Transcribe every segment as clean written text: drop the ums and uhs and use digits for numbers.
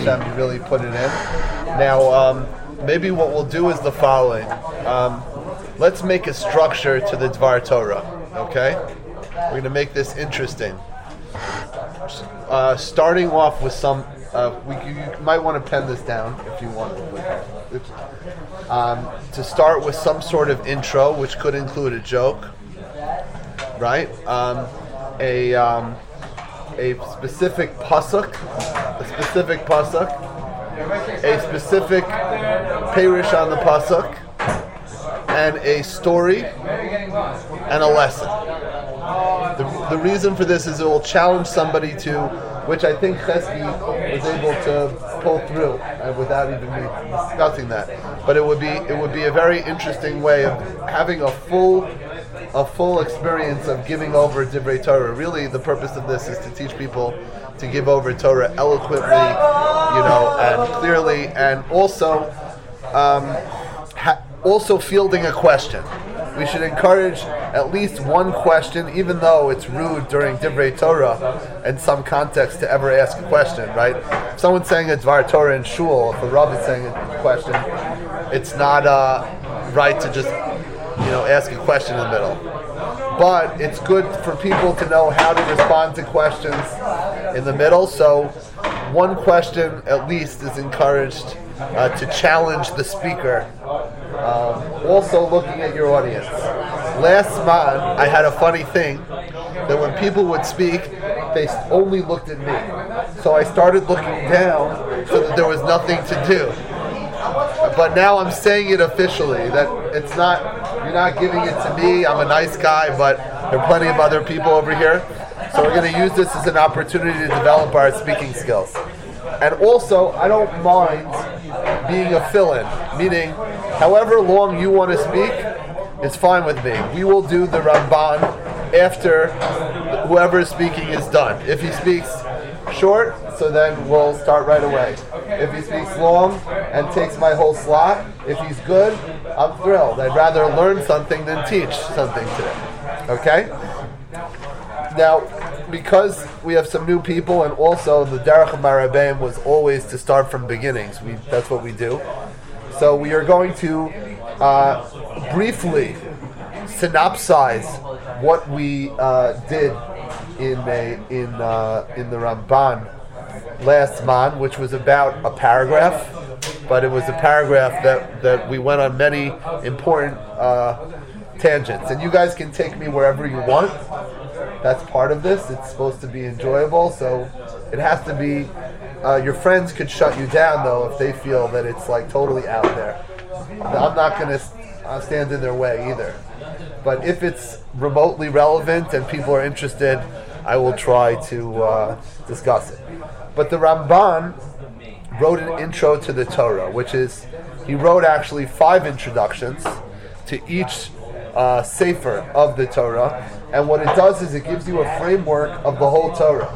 Hashem, you really put it in. Now, maybe what we'll do is the following. Let's make a structure to the Dvar Torah, okay? We're going to make this interesting. Starting off with some, you might want to pen this down if you want to start with some sort of intro, which could include a joke, right? A specific pasuk, a specific perush on the pasuk, and a story and a lesson. The reason for this is it will challenge somebody to, which I think Chesky was able to pull through without even me discussing that. But it would be a very interesting way of having a full experience of giving over Divrei Torah. Really, the purpose of this is to teach people to give over Torah eloquently, and clearly, and also fielding a question. We should encourage at least one question, even though it's rude during Divrei Torah in some context to ever ask a question, right? If someone's saying a Dvar Torah in shul, if a Rav is saying a question, it's not right to just ask a question in the middle. But it's good for people to know how to respond to questions in the middle, so one question at least is encouraged to challenge the speaker. Also looking at your audience. Last month, I had a funny thing that when people would speak, they only looked at me. So I started looking down so that there was nothing to do. But now I'm saying it officially, that you're not giving it to me, I'm a nice guy, but there are plenty of other people over here. So we're going to use this as an opportunity to develop our speaking skills. And also, I don't mind being a fill-in, meaning however long you want to speak is fine with me. We will do the Ramban after whoever is speaking is done. If he speaks short, so then we'll start right away. If he speaks long and takes my whole slot, if he's good, I'm thrilled. I'd rather learn something than teach something today. Okay? Now, because we have some new people, and also the Derech of Marabim was always to start from beginnings. That's what we do. So we are going to briefly synopsize what we did in the Ramban last month, which was about a paragraph, but it was a paragraph that we went on many important tangents. And you guys can take me wherever you want. That's part of this. It's supposed to be enjoyable, so it has to be. Your friends could shut you down though if they feel that it's like totally out there. I'm not going to stand in their way either. But if it's remotely relevant and people are interested, I will try to discuss it. But the Ramban wrote an intro to the Torah, which is, he wrote actually 5 introductions to each sefer of the Torah, and what it does is it gives you a framework of the whole Torah.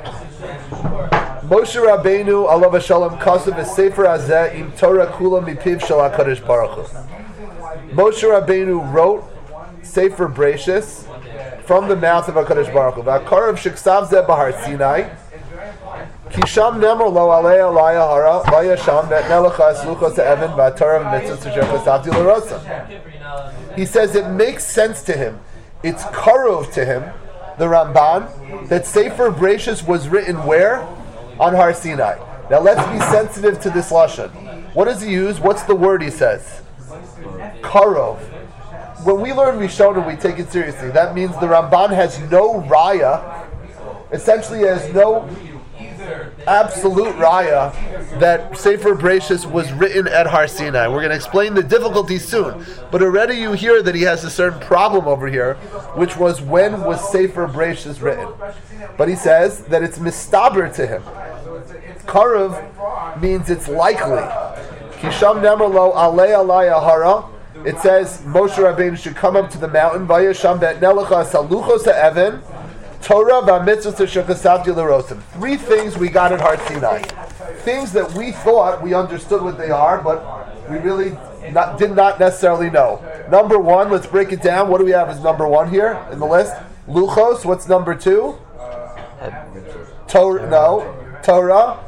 Moshe Rabbeinu alav hashalom kasav sefer hazeh im Torah kula mipiv shel HaKadosh Baruch Hu. Moshe Rabbeinu wrote Sefer Breishis from the mouth of HaKadosh Baruch Hu. V'akarav sheksav zeh bahar Sinai Kisham nemor lo alei alaya hara vayasham ve'nelecha esluchos ha'evan v'atorah v'mitzvos asher chasavti l'rosa. He says it makes sense to him. It's karov to him, the Ramban, that Sefer Breishis was written where? On Har Sinai. Now let's be sensitive to this lashon. What does he use? What's the word he says? Karov. When we learn Rishonim, we take it seriously. That means the Ramban has no raya, essentially has no absolute raya that Sefer Breishis was written at Har Sinai. We're going to explain the difficulties soon, but already you hear that he has a certain problem over here, which was when was Sefer Breishis written. But he says that it's mistaber to him. Karav means it's likely. Kisham nemer lo alei alaya hara. It says Moshe Rabbeinu should come up to the mountain. Vayasham ve'nelecha saluchos ha'evan Torah v'mitzvos asher chasavti l'rosim. 3 things we got at Har Sinai. Things that we thought we understood what they are, but we really did not necessarily know. Number 1, let's break it down. What do we have as number 1 here in the list? Luchos. What's number 2? Torah.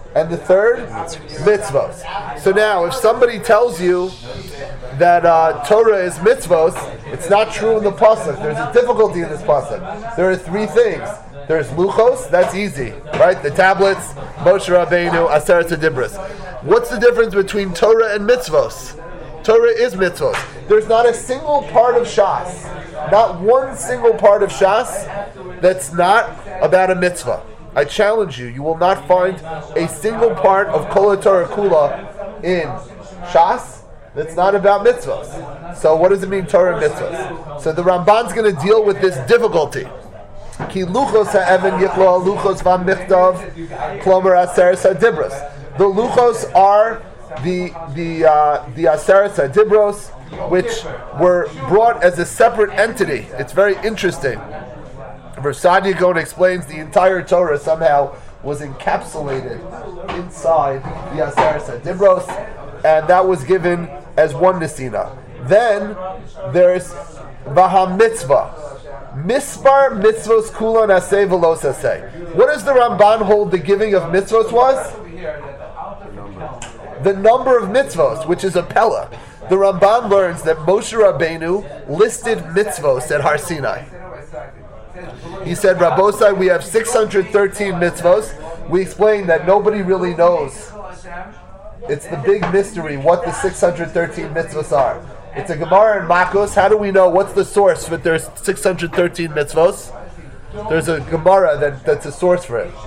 And the third, mitzvos. So now, if somebody tells you that Torah is mitzvos, it's not true in the pasuk. There's a difficulty in this pasuk. There are three things. There's luchos, that's easy, right? The tablets, Moshe Rabbeinu, Aseret Dibros. What's the difference between Torah and mitzvos? Torah is mitzvos. There's not a single part of Shas, not one single part of Shas that's not about a mitzvah. I challenge you, you will not find a single part of Kol Torah Kula in Shas that's not about mitzvahs. So what does it mean, Torah and mitzvahs? So the Ramban's going to deal with this difficulty. Ki luchos ha'evan yichlo luchos v'michtav klomer aseres ha'dibros. The luchos are the aseres ha'dibros, which were brought as a separate entity. It's very interesting. Versadia Gaon explains the entire Torah somehow was encapsulated inside the Aseres HaDibros, and that was given as one Nesina. Then there's Vaha Mitzvah. Mispar mitzvos kula naseh v'los aseh. What does the Ramban hold the giving of mitzvos was? The number of mitzvos, which is a pella. The Ramban learns that Moshe Rabbeinu listed mitzvos at Har Sinai. He said, Rabbosai, we have 613 mitzvos. We explained that nobody really knows. It's the big mystery what the 613 mitzvos are. It's a Gemara in Makos. How do we know what's the source that there's 613 mitzvos? There's a Gemara that's a source for it.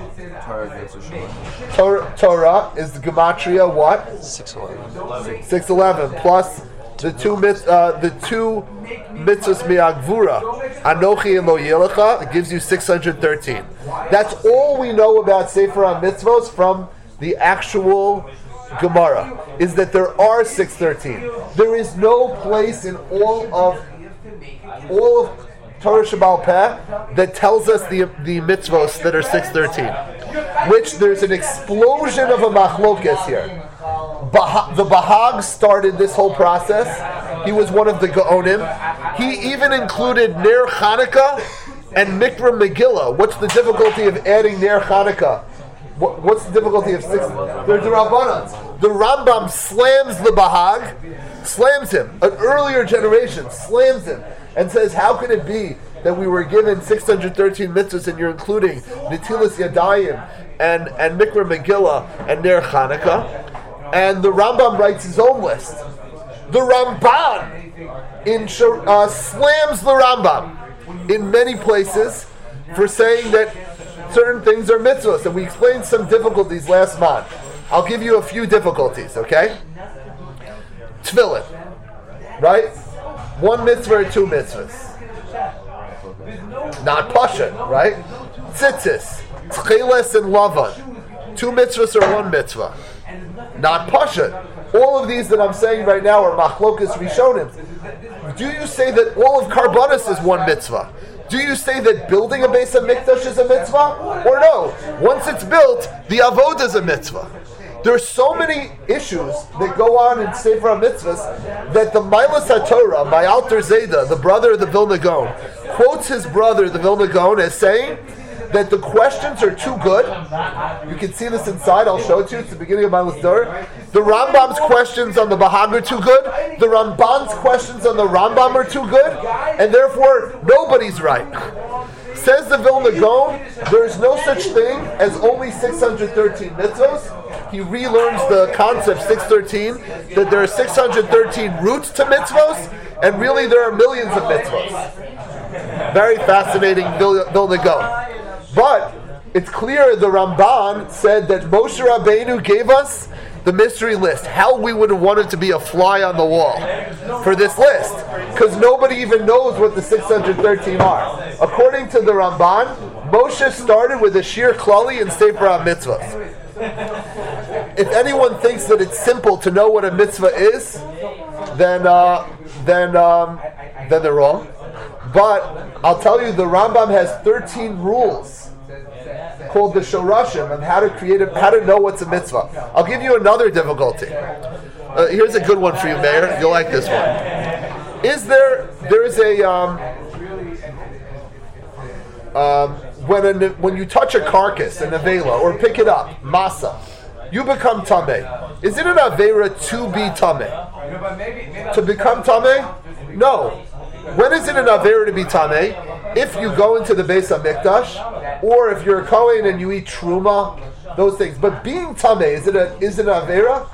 Torah is the Gematria what? 611. 611 plus the two mitzvos mi'agvura, Anochi and Lo Yelecha, it gives you 613. That's all we know about Sefer HaMitzvos from the actual Gemara, is that there are 613. There is no place in all of Torah Shabbal Peh that tells us the mitzvos that are 613. Which there's an explosion of a machlokes here. The Bahag started this whole process. He was one of the Gaonim. He even included Ner Chanukah and Mikra Megillah. What's the difficulty of adding Ner Chanukah? What's the difficulty of 6? They're the Rabbanans. The Rambam slams the Bahag, slams him. An earlier generation slams him and says, how can it be that we were given 613 mitzvahs and you're including Netilas Yadayim and Mikra Megillah and Ner Chanukah? And the Rambam writes his own list. The Ramban slams the Rambam in many places for saying that certain things are mitzvahs. And we explained some difficulties last month. I'll give you a few difficulties, okay? Tefillin, right? One mitzvah or two mitzvahs? Not Pashat, right? Tzitzis, Tcheles and Lavan. Two mitzvahs or one mitzvah? Not Pashat. All of these that I'm saying right now are Machlokas Rishonim. Do you say that all of Karbanis is one mitzvah? Do you say that building a Beis HaMikdash is a mitzvah? Or no? Once it's built, the Avodah is a mitzvah. There are so many issues that go on in Sefer HaMitzvahs that the Milas HaTorah, my Alter Zayda, the brother of the Vilna Gaon, quotes his brother, the Vilna Gaon, as saying that the questions are too good. You can see this inside. I'll show it to you. It's the beginning of my Torah. The Rambam's questions on the Bahag are too good. The Ramban's questions on the Rambam are too good. And therefore, nobody's right. Says the Vilna Gaon, there is no such thing as only 613 mitzvos. He relearns the concept 613, that there are 613 roots to mitzvos, and really there are millions of mitzvos. Very fascinating Vilna Gaon. But it's clear the Ramban said that Moshe Rabbeinu gave us the mystery list. How we would have wanted to be a fly on the wall for this list, because nobody even knows what the 613 are. According to the Ramban, Moshe started with a Shir Klali and Sefer HaMitzvahs. If anyone thinks that it's simple to know what a mitzvah is, then they're wrong. But I'll tell you, the Rambam has 13 rules called the Shorashim of how to know what's a mitzvah. I'll give you another difficulty. Here's a good one for you, Mayor. You'll like this one. When you touch a carcass, a nevela, or pick it up, masa, You become tameh. Is it an avera to be tameh? To become tameh? No. When is it an avera to be tameh? If you go into the Beis HaMikdash, or if you're a Kohen and you eat truma, those things. But being tameh, is it an avera?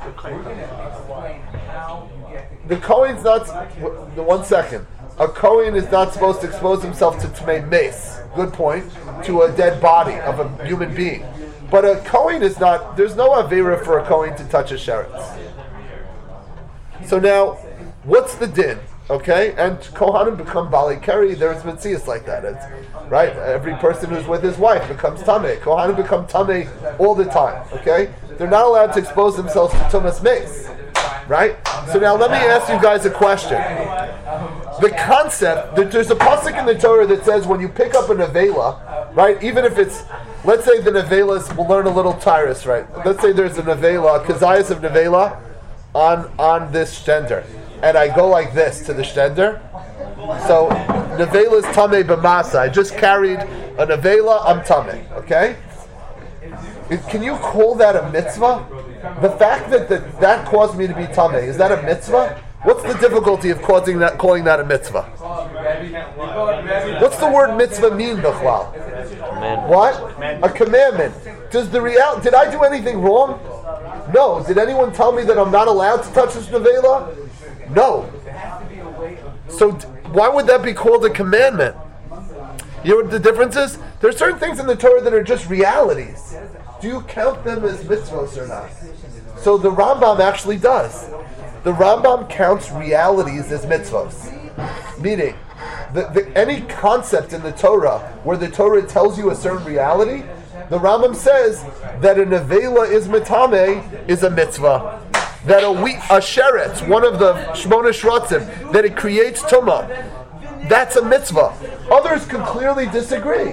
The Kohen's not. 1 second. A Kohen is not supposed to expose himself to Tmei Mace. Good point. To a dead body of a human being. But a Kohen is not. There's no avera for a Kohen to touch a sheretz. So now, what's the din? Okay, and Kohanim become Bali Keri. There's Metzias like that. It's, right? Every person who's with his wife becomes Tameh. Kohanim become Tameh all the time. Okay? They're not allowed to expose themselves to Tumas Mace. Right? So now let me ask you guys a question. The concept, there's a pasuk in the Torah that says when you pick up a nevela, right? Even if it's, let's say the nevelas, we'll learn a little Tyrus, right? Let's say there's a nevela, a kazayas of nevela on this shtender. And I go like this to the shtender. So, nevela is tameh b'masa. I just carried a nevela, I'm tameh. Okay? Can you call that a mitzvah? The fact that caused me to be tameh, is that a mitzvah? What's the difficulty of calling that a mitzvah? What's the word mitzvah mean, Bechlal? What? A commandment. Did I do anything wrong? No. Did anyone tell me that I'm not allowed to touch this nevela? No. So why would that be called a commandment? You know what the difference is? There are certain things in the Torah that are just realities. Do you count them as mitzvahs or not? So the Rambam actually does. The Rambam counts realities as mitzvahs. Meaning, any concept in the Torah where the Torah tells you a certain reality, the Rambam says that a nevela is mitame is a mitzvah. That a sheretz, one of the Shmona Shratzim, that it creates tumah, that's a mitzvah. Others can clearly disagree.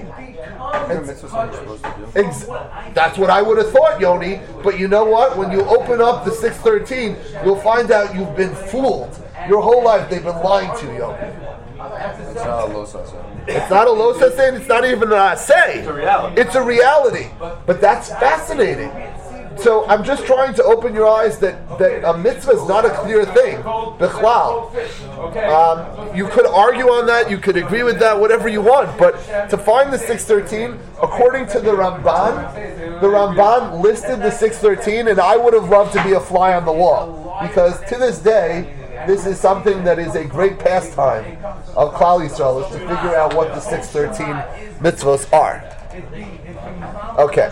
That's what I would have thought, Yoni. But you know what? When you open up the 613, you'll find out you've been fooled. Your whole life they've been lying to you, Yoni. It's not a low saseh. It's not a low saseh, and it's not even a say. It's a reality. It's a reality. But that's fascinating. So I'm just trying to open your eyes that a mitzvah is not a clear thing. Bechlal. You could argue on that, you could agree with that, whatever you want, but to find the 613, according to the Ramban listed the 613, and I would have loved to be a fly on the wall, because to this day, this is something that is a great pastime of Klal Yisrael, is to figure out what the 613 mitzvahs are. Okay.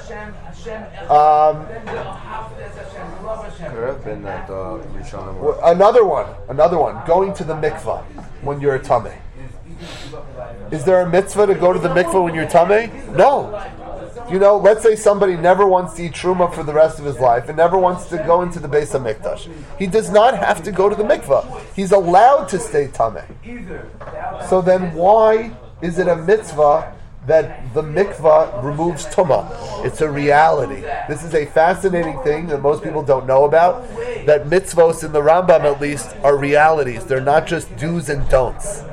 Could have been that Rishonim. Another one. Going to the mikvah when you're a tameh. Is there a mitzvah to go to the mikvah when you're tameh? No. You know, let's say somebody never wants to eat truma for the rest of his life and never wants to go into the Beis HaMikdash. He does not have to go to the mikvah. He's allowed to stay tameh. So then why is it a mitzvah that the mikvah removes tumah? It's a reality. This is a fascinating thing that most people don't know about, that mitzvos in the Rambam at least are realities. They're not just do's and don'ts.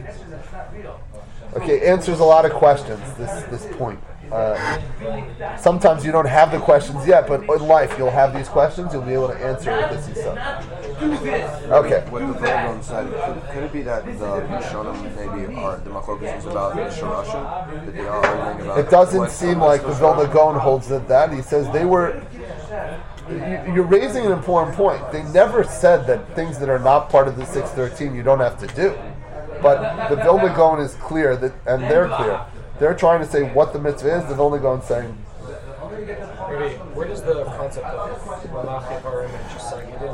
Okay, answers a lot of questions, this point. Sometimes you don't have the questions yet, but in life you'll have these questions, you'll be able to answer with this and stuff. Okay. What the Vilna said, could it be that the Rishonim maybe are, the Machlokas is about the Shorashim, that they are arguing about? It doesn't seem like the Vilna Gaon holds that. He says they were... You're raising an important point. They never said that things that are not part of the 613 you don't have to do. But the Vilna Gaon is clear, and they're clear. They're trying to say what the mitzvah is. The Vilna Gaon saying... Maybe, where does the concept of Malach Yevarim and just saying you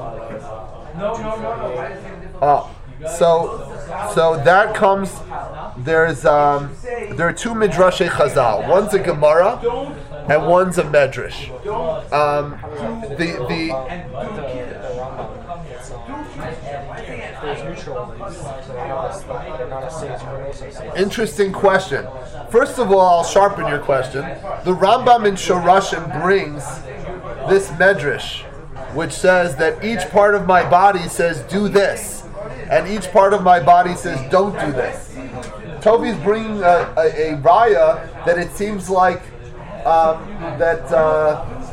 didn't So that comes. There are two midrashei Chazal. One's a Gemara, and one's a Medrash. Interesting question. First of all, I'll sharpen your question. The Rambam in Shorashim brings this Medrash, which says that each part of my body says do this, and each part of my body says don't do this. Tovi's bringing a raya that it seems like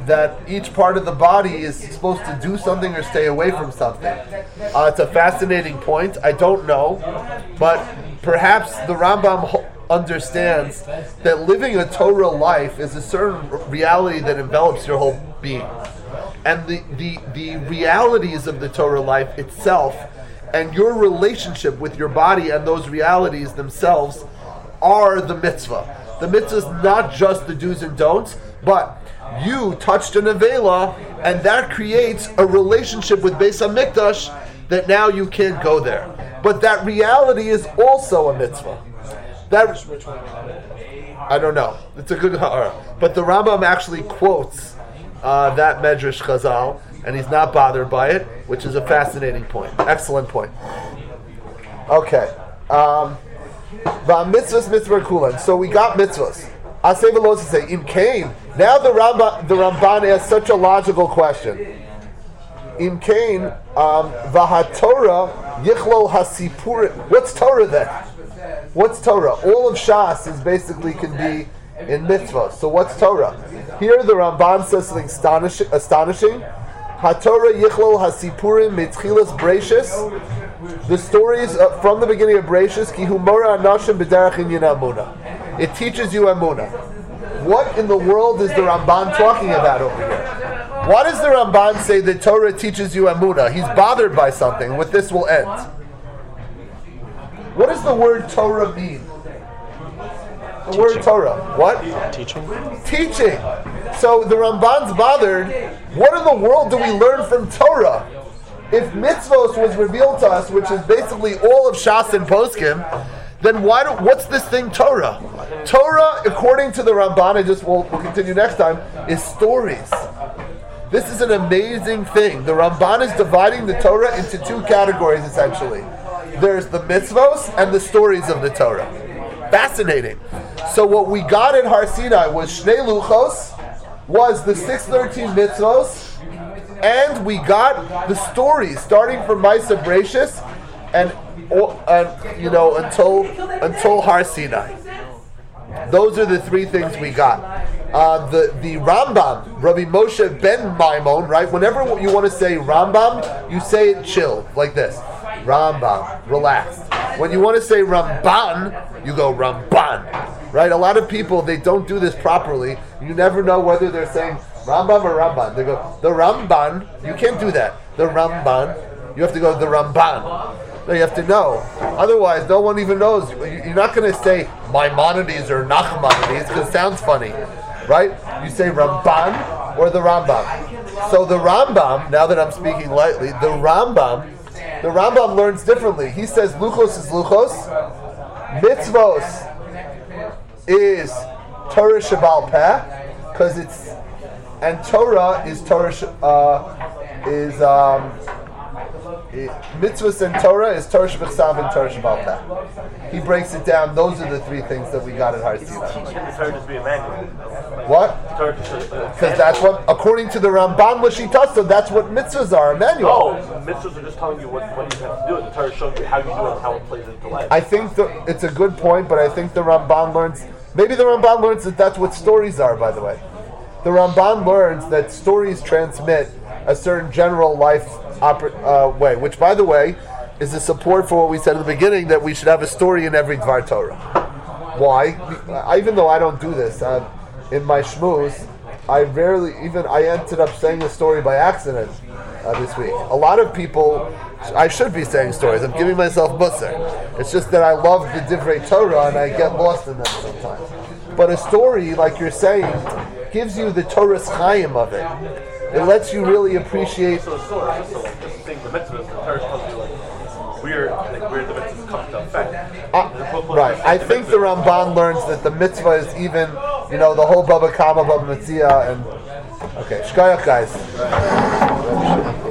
that each part of the body is supposed to do something or stay away from something. It's a fascinating point. I don't know, but perhaps the Rambam understands that living a Torah life is a certain reality that envelops your whole being. And the realities of the Torah life itself and your relationship with your body and those realities themselves are the mitzvah. The mitzvah is not just the do's and don'ts, but you touched an avela, and that creates a relationship with Beis HaMikdash that now you can't go there. But that reality is also a mitzvah. Which one? I don't know. It's a good ha'ara. But the Rambam actually quotes that Medrash Chazal, and he's not bothered by it, which is a fascinating point. Excellent point. Okay. Mitzvahs mitzvah kulan. So we got mitzvahs. Asay v'lo say im kain. Now the Ramban asks such a logical question. Im kain v'haTorah yichlol hasipur. What's Torah then? What's Torah? All of Shas is basically can be in mitzvah. So what's Torah? Here the Ramban says something astonishing. HaTorah yichlol hasipurim mitchilas Breishis. The stories from the beginning of Breishis. Ki hu mora anashim b'derech inyan amuna. It teaches you amuna. What in the world is the Ramban talking about over here? Why does the Ramban say that Torah teaches you amuna? He's bothered by something. With this will end. What does the word Torah mean? The Teaching. word Torah. What? Teaching. Teaching. So the Ramban's bothered. What in the world do we learn from Torah? If mitzvos was revealed to us, which is basically all of Shas and Poskim, then what's this thing Torah? Torah, according to the Ramban, we'll continue next time, is stories. This is an amazing thing. The Ramban is dividing the Torah into two categories, essentially. There's the mitzvos and the stories of the Torah. Fascinating. So what we got in Har Sinai was Shnei Luchos, was the 613 mitzvos, and we got the stories starting from Ma'aseh Breishis and until Har Sinai. Those are the three things we got. The Rambam, Rabbi Moshe ben Maimon, right? Whenever you want to say Rambam, you say it chill, like this. Rambam, relaxed. When you want to say Ramban, you go Ramban, right? A lot of people, they don't do this properly. You never know whether they're saying Rambam or Ramban. They go, the Ramban, you can't do that. The Ramban, you have to go the Ramban. No, you have to know. Otherwise, no one even knows. You're not going to say Maimonides or Nachmanides because it sounds funny, right? You say Ramban or the Rambam. So the Rambam, now that I'm speaking lightly, the Rambam learns differently. He says Luchos is Luchos, Mitzvos is Torah Shebal Peh, because it's, and Torah is mitzvahs and Torah is Torah Shebechsav and Torah Shebal Peh. He breaks it down. Those are the three things that we got at Har Sinai. Teaching the Torah to be a manual. What? Because that's what, according to the Ramban L'Shitasa, that's what mitzvahs are, a manual. Oh, mitzvahs are just telling you what you have to do, and the Torah shows you how you do it and how it plays into life. I think it's a good point, but I think the Ramban learns, maybe the Ramban learns that that's what stories are, by the way. The Ramban learns that stories transmit a certain general life way, which, by the way, is a support for what we said at the beginning, that we should have a story in every Dvar Torah. Why? Even though I don't do this, in my shmooze, I ended up saying a story by accident this week. A lot of people, I should be saying stories. I'm giving myself musar. It's just that I love the Divrei Torah and I get lost in them sometimes. But a story, like you're saying, gives you the Torah's Chaim of it. It lets you really appreciate. So the story, just saying the mitzvahs, the Torah tells you where the mitzvahs come to effect. Right. I think the Ramban learns that the mitzvah is even, the whole Baba Kama, Baba Metzia, and okay, shkayach guys.